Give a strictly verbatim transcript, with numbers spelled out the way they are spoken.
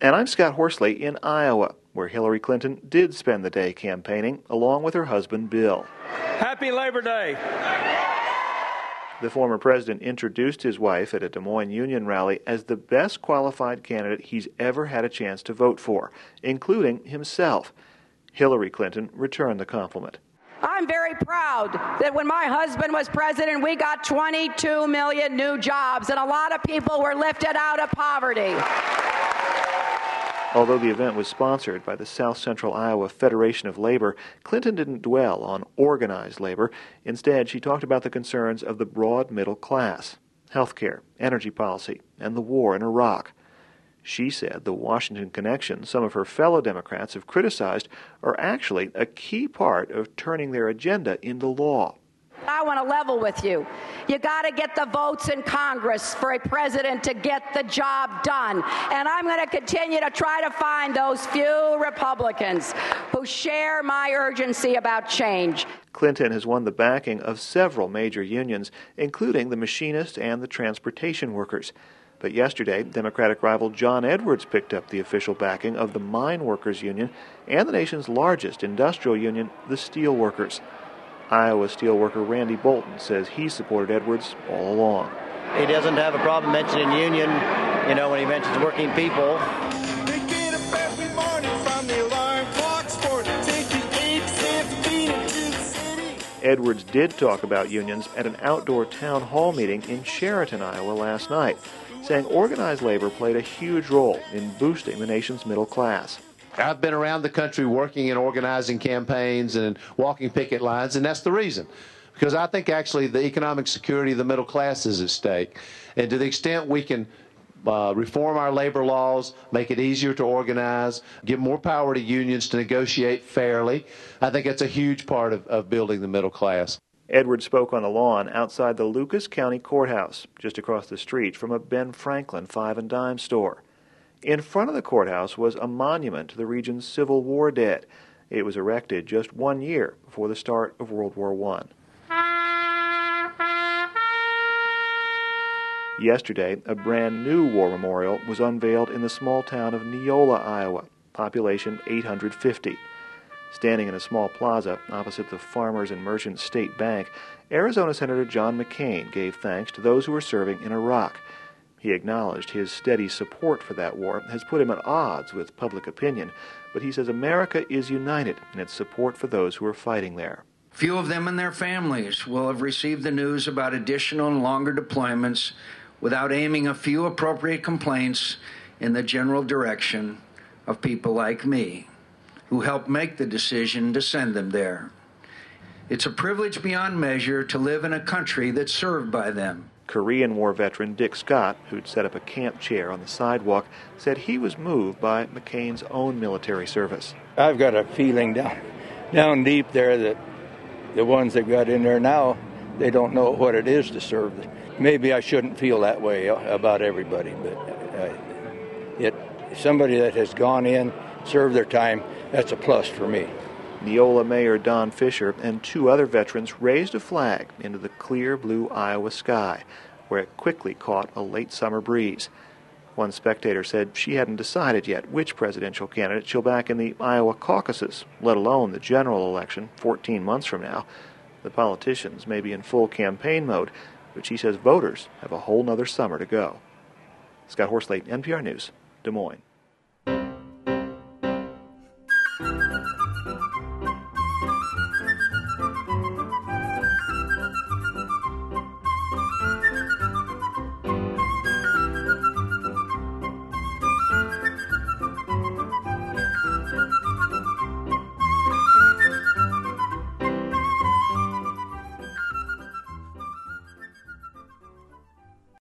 And I'm Scott Horsley in Iowa, where Hillary Clinton did spend the day campaigning, along with her husband, Bill. Happy Labor Day! The former president introduced his wife at a Des Moines Union rally as the best qualified candidate he's ever had a chance to vote for, including himself. Hillary Clinton returned the compliment. I'm very proud that when my husband was president, we got twenty-two million new jobs, and a lot of people were lifted out of poverty. Although the event was sponsored by the South Central Iowa Federation of Labor, Clinton didn't dwell on organized labor. Instead, she talked about the concerns of the broad middle class, health care, energy policy, and the war in Iraq. She said the Washington connection some of her fellow Democrats have criticized are actually a key part of turning their agenda into law. I want to level with you. You got to get the votes in Congress for a president to get the job done. And I'm going to continue to try to find those few Republicans who share my urgency about change. Clinton has won the backing of several major unions, including the machinists and the transportation workers. But yesterday, Democratic rival John Edwards picked up the official backing of the Mine Workers Union and the nation's largest industrial union, the Steel Workers. Iowa steelworker Randy Bolton says he supported Edwards all along. He doesn't have a problem mentioning union, you know, when he mentions working people. They get up every morning from the alarm clock sport, taking eight fifteen into the city. Edwards did talk about unions at an outdoor town hall meeting in Sheraton, Iowa last night, saying organized labor played a huge role in boosting the nation's middle class. I've been around the country working and organizing campaigns and walking picket lines, and that's the reason. Because I think actually the economic security of the middle class is at stake. And to the extent we can uh, reform our labor laws, make it easier to organize, give more power to unions to negotiate fairly, I think that's a huge part of, of building the middle class. Edwards spoke on the lawn outside the Lucas County Courthouse, just across the street from a Ben Franklin five and dime store. In front of the courthouse was a monument to the region's Civil War dead. It was erected just one year before the start of World War One. Yesterday, a brand new war memorial was unveiled in the small town of Neola, Iowa, population eight hundred fifty. Standing in a small plaza opposite the Farmers and Merchants State Bank, Arizona Senator John McCain gave thanks to those who were serving in Iraq. He acknowledged his steady support for that war has put him at odds with public opinion, but he says America is united in its support for those who are fighting there. Few of them and their families will have received the news about additional and longer deployments without aiming a few appropriate complaints in the general direction of people like me, who helped make the decision to send them there. It's a privilege beyond measure to live in a country that's served by them. Korean War veteran Dick Scott, who'd set up a camp chair on the sidewalk, said he was moved by McCain's own military service. I've got a feeling down, down deep there that the ones that got in there now, they don't know what it is to serve. Maybe I shouldn't feel that way about everybody, but uh, it somebody that has gone in, served their time, that's a plus for me. Neola Mayor Don Fisher and two other veterans raised a flag into the clear blue Iowa sky, where it quickly caught a late summer breeze. One spectator said she hadn't decided yet which presidential candidate she'll back in the Iowa caucuses, let alone the general election fourteen months from now. The politicians may be in full campaign mode, but she says voters have a whole nother summer to go. Scott Horsley, N P R News, Des Moines.